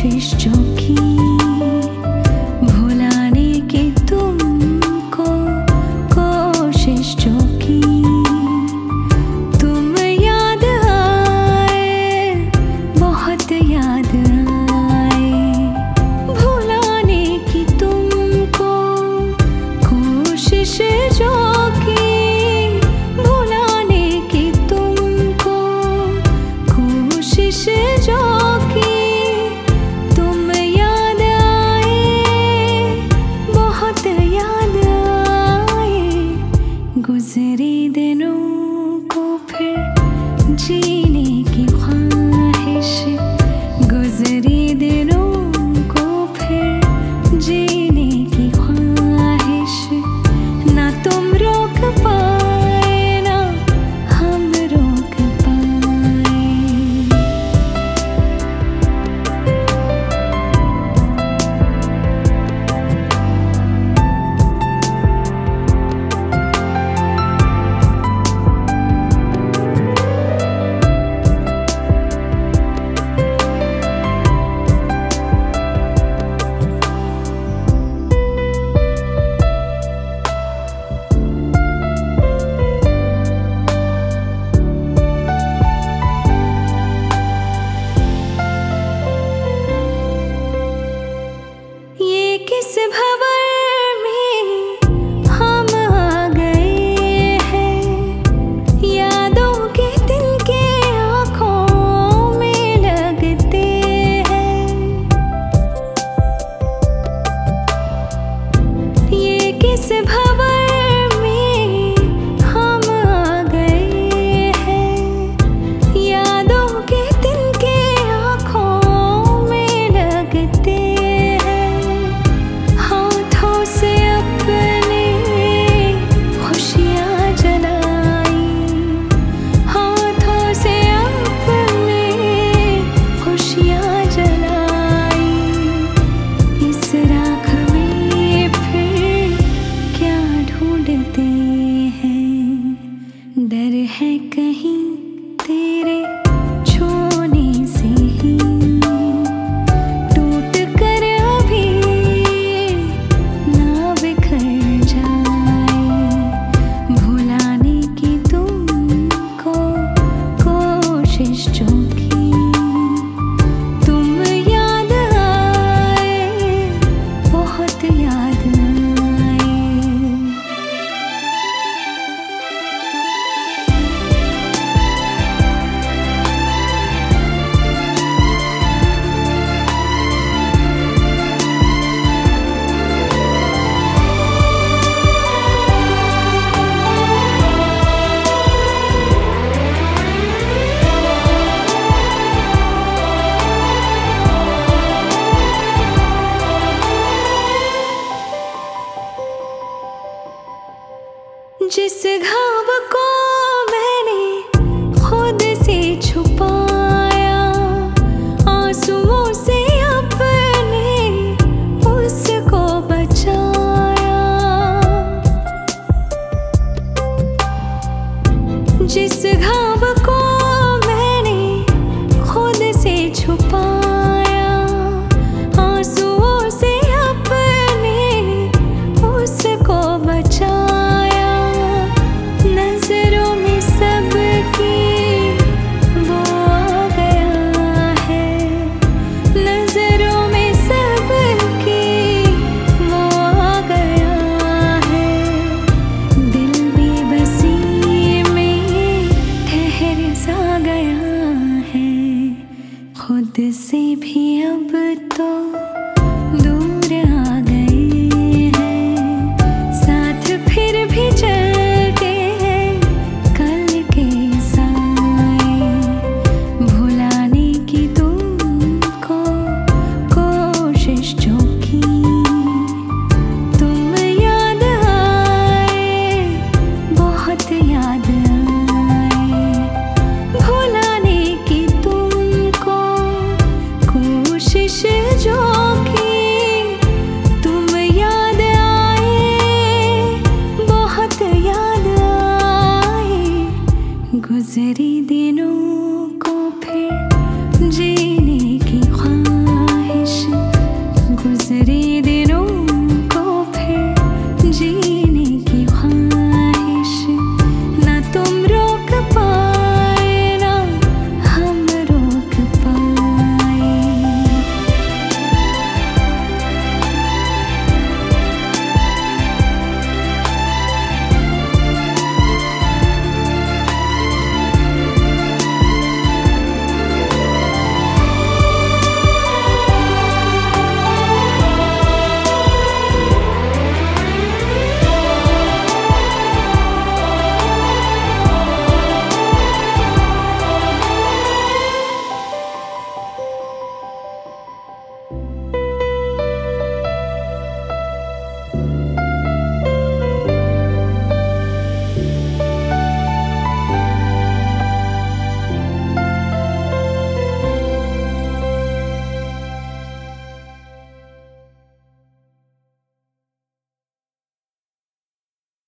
कोशिश जो की भुलाने की तुमको, कोशिश जो की तुम याद आए, बहुत याद आए। भुलाने की तुमको कोशिश जो की, भुलाने की तुमको कोशिश जो की तुम याद आए, बहुत याद आए। गुजरे दिनों को फिर जीने की ख्वाहिश, गुजरे दिनों को फिर जीने की ख्वाहिश। ना तुम रोक पाए ना हम रोक पाए। किस भंवर में हम आ गए हैं, यादों के तिनके आँखों में लगते हैं। ये किस भंवर में हम आ गए हैं, यादों के तिनके आँखों में लगते हैं। हाथों से अपने खुशियाँ जलाई, हाथों से अपने खुशियाँ जलाई। इस राख में फिर क्या ढूंढते हैं, डर है कहीं तेरे छोड़ने से ही टूट कर अभी ना बिखर जाए। भुलाने की तुमको कोशिश जो की तुम याद आए, बहुत याद आए। जिस घाव को मैंने खुद से छुपाया, आंसुओं से अपने उसको बचाया। जिस घाव को मैंने खुद से छुपाया, आंसुओं से अपने उसको बचाया। नजरों में सबकी वो आ गया है, नजरों में सबकी वो आ गया है। दिल बेबसी में ठहर सा गया है, खुद से भी अब तो